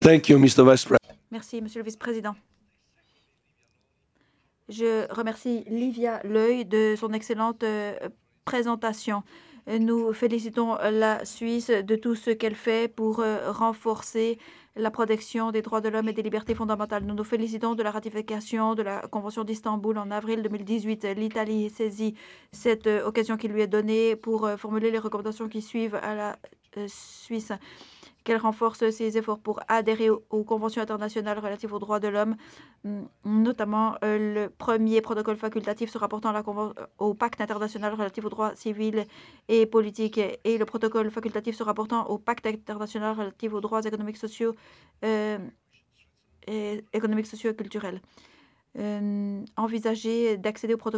Thank you, Mr. Vice President. Merci, Monsieur le Vice-président. Je remercie Livia L'Oeil de son excellente présentation. Nous félicitons la Suisse de tout ce qu'elle fait pour renforcer la protection des droits de l'homme et des libertés fondamentales. Nous nous félicitons de la ratification de la Convention d'Istanbul en avril 2018. L'Italie saisit cette occasion qui lui est donnée pour formuler les recommandations qui suivent à la Suisse, qu'elle renforce ses efforts pour adhérer aux conventions internationales relatives aux droits de l'homme, notamment le premier protocole facultatif se rapportant au pacte international relatif aux droits civils et politiques et le protocole facultatif se rapportant au pacte international relatif aux droits économiques, sociaux et culturels. Envisager d'accéder au protocole